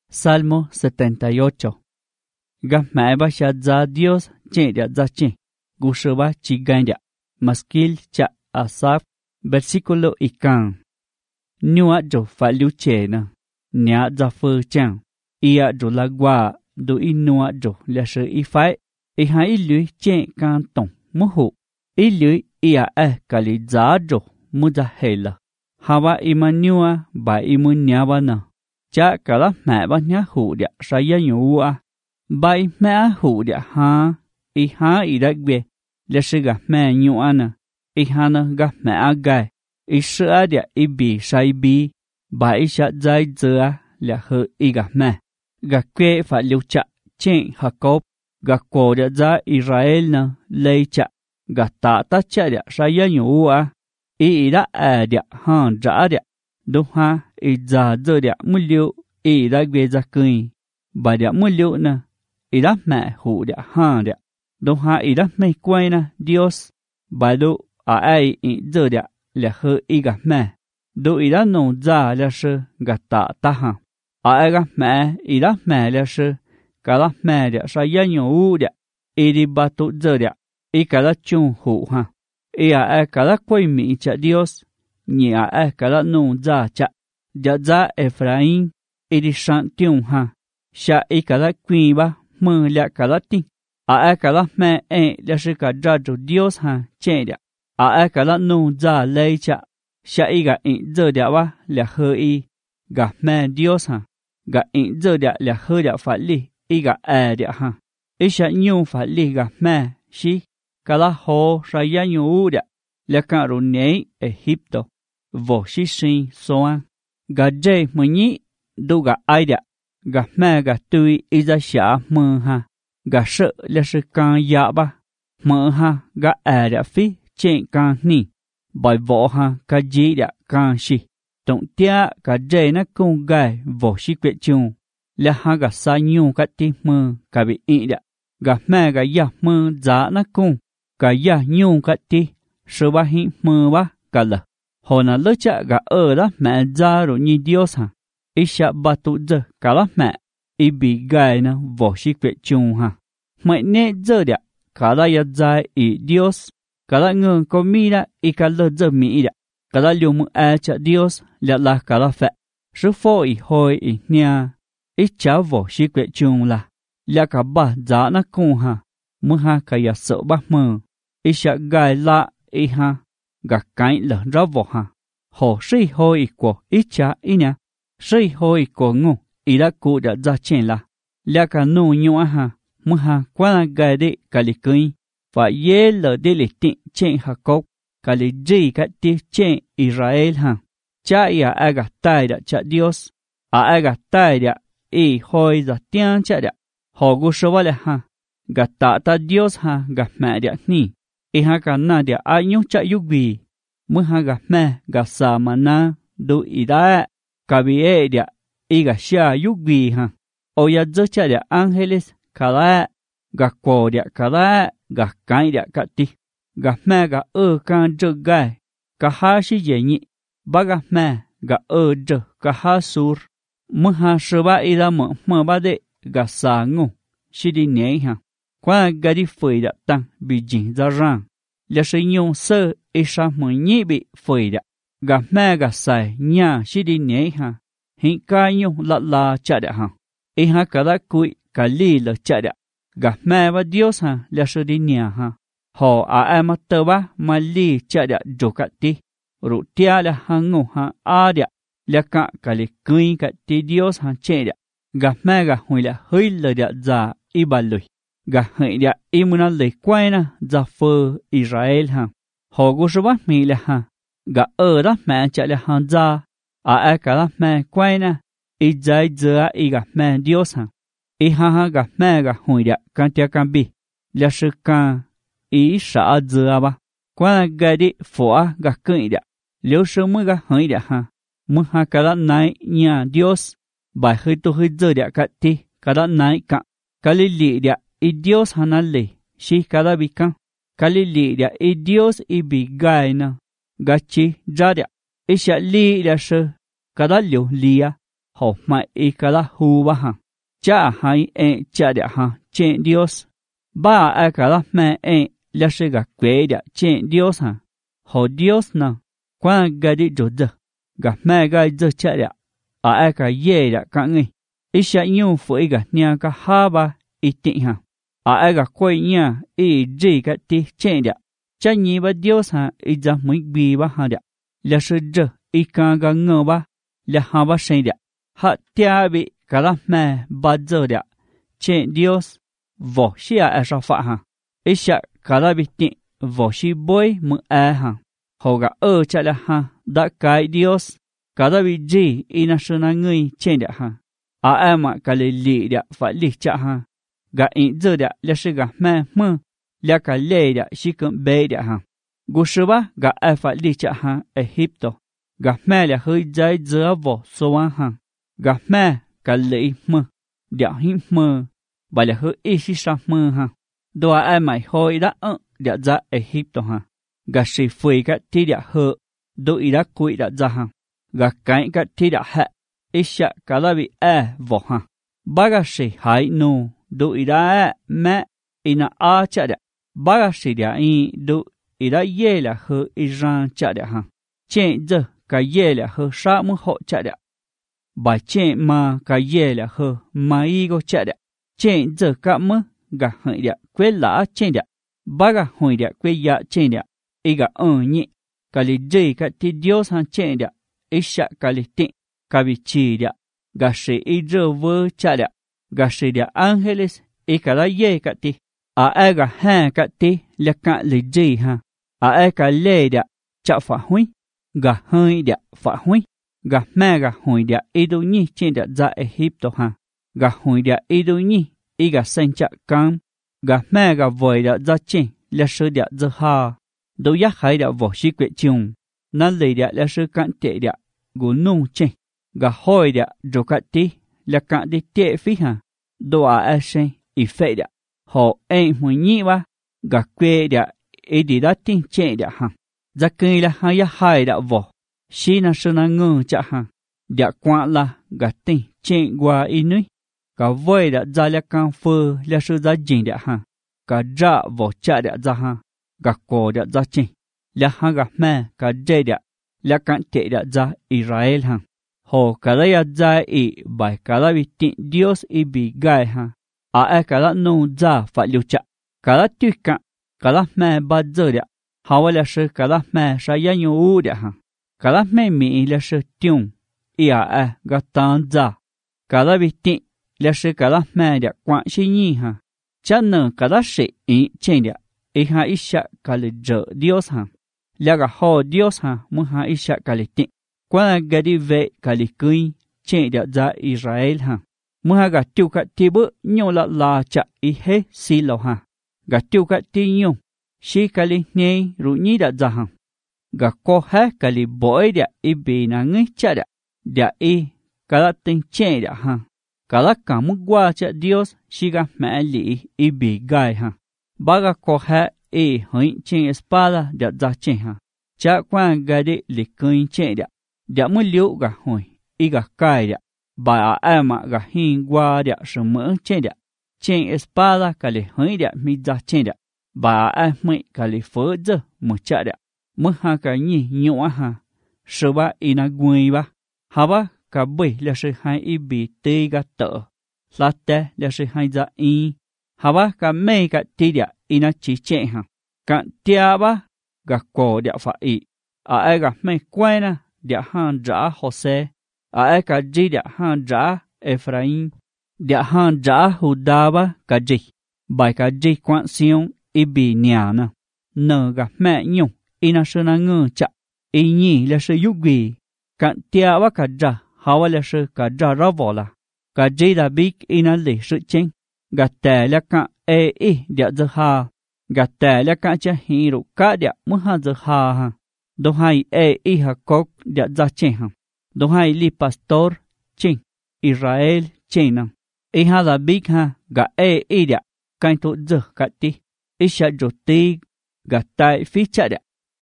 Salmo 78. Gặp mẹ ba cha za Dios che dia za che. Gusho ba chi gain dia. Maskil cha Asaf. Versículo ikan. Nhua jo fa liu che na. Nya za phơ chang. Ia jo la gua do inua jo la she I fai. I ha I lui che kan tong mu hu. I lui ia kali za jo mu za hela. Hawa imanua ba imunya ba na. Cha cả lá mẹ ba nhá hủ địa sai ya nhủ à. Bay mẹ hủ địa ha. I ha I đặc biệt. Là sự gặp mẹ nhủ à nè. I ha nè gặp mẹ gai. I sữa địa I bì sai bì. Ba I sát dài dơ là hơ I gặp mẹ. Gặp quê phải liêu chạ chênh Jacob. Gặp cổ địa ra Israel nè lây chạ. Gặp tạ ta chạ địa sai ya nhủ à. I đã địa hàn trả địa. Đúng ha, I giả dơ địa mưu liệu, I đã về ra cười. Bà địa mưu liệu nè, I đã mẹ hủ địa hàn địa. Đúng ha, I đã mê quay nè, Dios. Bà đô, ai I dơ địa, là hơ I gặp mẹ. Đô I đã nông giả là sơ, gặp tạ ta hàn. Ai gặp mẹ, I đã mẹ là sơ. Cả là mẹ địa, sa ya nhủ địa. I đi bà tụ dơ địa, I cả là chung hủ hàn. I cả là quay mỹ cha Dios. Nhị cả là nông giả chạ. Dạ giả Ephraim. I đi sang tiong ha. Xa I cả là quỳ ba. Mơ lạ cả là tinh. Cả là mẹ là sự cả ra cho Dios ha. Chê đạ. Cả là nông giả lấy chạ. Xa I gà dơ đạ ba. Là hơ I. Gà mẹ Dios ha. Gà dơ đạ là hơ đạ phát li. I gà đạ ha. I xa nhung phát li gà mẹ. Xí. Cả là hồ sa ya nhũ đạ. Là cả rô nế Egypto. Vô xí sinh xoan. Gà dê mơ nhị. Đô gà ai đạ. Gà mẹ gà tùy I ra xả mơ ha. Gà sợ là sự càng dạ ba. Mơ ha gà đạ phí. Chênh càng nì. Bởi võ ha gà dĩ đạ càng xì. Tổng tía gà dê ná công gai vô xí quyệt chung. Là ha gà xa nhung gà tí mơ gà bị ị đạ. Gà mẹ gà dạ mơ giá ná công. Gà dạ nhung gà tí. Sơ ba hị mơ ba gà lờ. Hồ nà lỡ chạ gà đó mẹ ra rồi như Dios ha. I xạ bà tụ dơ cả lá mẹ. I bị gai nà vô xí quyệt chung ha. Mẹ nê dơ đạ. Cả lá yà dài I Dios. Cả lá ngơ có mi đạ. I cả lơ dơ mi đạ. Cả lá liều mơ chạ Dios. Lạ là cả lá phẹ. Sư phô I hôi I nha. I chá vô xí quyệt chung là. Lạ cả bà giá nà cung ha. Mơ ha cả yà sợ bác mơ. I xạ gai lạ I ha. Gà cái lỡ ra vô ha. Hồ sư hôi của I chá I nha. Sư hôi của ngô. I đã cụ đã ra chênh là. Lạ cả nô nhô ha. Mơ ha qua là gai đế cả lì cưới. Và yế lỡ đế lì tịnh chênh hạ cốc. Cả lì dì cả tì chênh Israel ha. Chá I gà tai đã chá Dios. Gà tai đã I hôi ra tiếng chá đã. Hồ gô sơ bà lè ha. Gà tạ ta Dios ha. Gà mẹ đã nì. I ha cả na địa ai nhung chạy yuk bì. Mơ ha gà mẹ gà xa mà na. Đô I đá. Cả bì địa. I gà xa yuk bì ha. O ya dơ chạy địa Angeles. Cả lá. Gà cổ địa cả lá. Gà cái địa cả tì. Gà mẹ gà can dơ gai. Gà ha xí dễ nhị. Ba gà mẹ gà dơ. Gà ha sur. Mơ ha sơ ba I ra mơ ba đệ. Gà xa ngô. Xí đi nhé ha. Qua gà đi phơi đã tăng bị dính ra ràng. Là sự nhung sơ I sa mơ nhị bị phơi đã. Gà mẹ gà xài nhà xí đi nhé ha. Hiện ca nhung lạ chạ đã ha. I ha cả lá cụi cả lì lỡ chạ đã. Gà mẹ và Dios ha là sự đi nhà ha. Họ mà tơ ba mà lì chạ đã dô cả tí. Rủ tia là ha ngô ha đã. Là cả lì cụi cả tí Dios ha chê đã. Gà mẹ gà hồi là hơi lỡ đã ra I bà lùi. Gà hãy đạ I muna lấy quay na ra phơ Israel ha. Họ gô sơ bát mì là ha. Gà đó mẹ chạy là ha ra. Cả là mẹ quay na. I dài dơ I gà mẹ Dios ha. I ha gà mẹ gà hồi đạ can tia can bì. Là sư can I xã dơ ba. Qua là gà đi phổ gà cưỡi đạ. Liêu sư mơ gà hãy đạ ha. Mơ ha cả là nái nhà Dios. Bài hơi tô hơi dơ đạ cả ti. Cả là nái cả. Cả lý lì đạ. I Dios hanale, si kada bikan. Kali li dia I Dios I bi gai na. Gachi jadia. Isha li dia se. Kada liu lia. hồ mai y cả là hu ba ha cha hai cha địa ha trên Dios ba cả là mẹ là sẽ gặp quê địa trên Dios ha hồ Dios na quan cái đi rồi gặp mẹ cái giờ cha địa cả ye địa cả người ít sẽ nhiều phụ cái nhà cả ha ba ít tiền ha cái quê nhà ít gì cái tí trên địa cha nhị ba Dios ha ít ra mấy bi ba ha địa là sẽ giờ ít càng ngờ ba là ha ba sinh địa ha tia bị cả là mẹ ba giờ địa trên Dios vô sĩ sao phá ha ít sẽ cả là bị tiền vô sĩ bôi mượn ha họ gặp cha là ha đã cái Dios cả là bị gì ina sơn người trên địa ha mà cả lì địa phải lì cha ha gặp in giờ địa là sẽ gặp mẹ mơ là cả lệ địa chỉ cần bê địa ha cú sơ ba gặp phải lì cha ha Egypto gặp mẹ là hơi trái giữa vô số ha gặp mẹ cả lệ mơ địa hiểm mơ bà là hơi ít sa mơ ha đồ mày hồi đã địa ra Egypto ha gặp sĩ phi cái thi địa hơ đôi đã quỵ đã ra ha gặp cái thi địa hệ ít sẽ cả là bị vô ha bà gặp sĩ hải nô đôi đã mẹ ina cha địa bà gặp sĩ địa đôi đã ye là hơi Iran cha địa ha trên giờ cái ye là hơi sa mơ hộ cha địa bà trên mà cái ye là hơi mai go cha địa trên giờ cả mơ gặp hơi địa quê lá trên địa bà gặp hơi địa quê ya trên địa ý gặp nhị cái lý gì cái thì Dios han trên địa ý sẽ cái lý tịnh cái vị trí địa gặp sĩ ý rơ vơ cha địa gặp sĩ địa Angeles ý cái là ye cái thì gặp ha cái thì là cái lý gì ha cái lệ địa cha phá huy gặp hơi địa phá huy gặp mẹ gặp hồi địa ý đồ nhị trên địa ra Egypto ha gặp hồi địa ý đồ nhị ý gặp sinh cha cam gặp mẹ gặp vội địa ra trên là sự địa ra ha đâu giác hay địa vô sĩ quyết chung nên lấy địa là sự cạn tệ địa gù nung trên gặp hồi địa rồi cạn tí là cạn đi tệ phí ha đâu sen ý phê địa họ hồi nhị ba gặp quê địa ý đi đã tin trên địa ha ra cây là hai địa vô sĩ là sự năng ngờ cha ha địa quan là gặp tin trên qua ý núi cả vơi địa ra là cam phơ là sự ra trình địa ha cả ra vô cha địa ra ha cả cổ địa ra trình là ha gặp mẹ cả dây địa là cạn tệ địa ra Israel ha hồ cả là ra bài cả là bị tin Dios bị gai ha cả là nô ra phải lưu cha cả là tuyệt cả là mẹ ba giờ địa hầu là sự cả là mẹ sai ya nhiều địa ha cả là mẹ mi là sự tiung gặp tan ra cả là bị tin là sự cả là mẹ địa quan sinh nhi ha cha nợ cả là sự trên địa ha isha cả là giờ Dios ha là cả hồ Dios ha muốn ha isha cả là tin qua cái đi về cả là cưới trên địa ra Israel ha muốn ha cả tiêu cả ti bữa nhiều là cha hết xí lầu ha cả tiêu cả ti nhiều xí cả là nghe rồi nhí đã ra ha cả cô hết cả là bội địa bị na ngay cha địa cả là tin trên địa ha cả là cả muốn qua cha Dios xí cả mẹ lì bị gai ha baga cô hết hơi trên espada địa ra trên ha cha quan cái đi lịch cưới trên địa muốn liu cả hồi cả cái địa bà mà cả hin qua địa sự mở trên espada cái lịch hơi địa mi ra trên địa bà mới cái lịch phở giờ một cha địa mới ha cái nhỉ nhọ ha sự ba ina quỳ ba ha ba cả bảy là sự hai bị tê gạt tở là tê là sự hai ra ha ba cả mấy cái tê địa ina chỉ trên ha cả tia ba cả cổ địa phải cả mấy quay na địa han ra Jose cả gì địa han ra Ephraim địa han ra Huda ba cả gì bài cả gì quan xiong bị nhà na nợ cả mẹ nhung ina sơn ngơ chạ nhỉ là sự dục gì cả tia ba cả ra hawa là sự cả ra ra vò là cả gì là biết ina lì sự chênh cả tè là cả địa giờ ha gạt tè là cả cha hi ru cả địa muốn ha giờ ha đồ hai ha cốc địa ra trên ha đồ hai li pastor trên Israel trên nam ha là big ha gạt địa cái tổ giờ gạt ti isha rồi ti gạt tai phía cha địa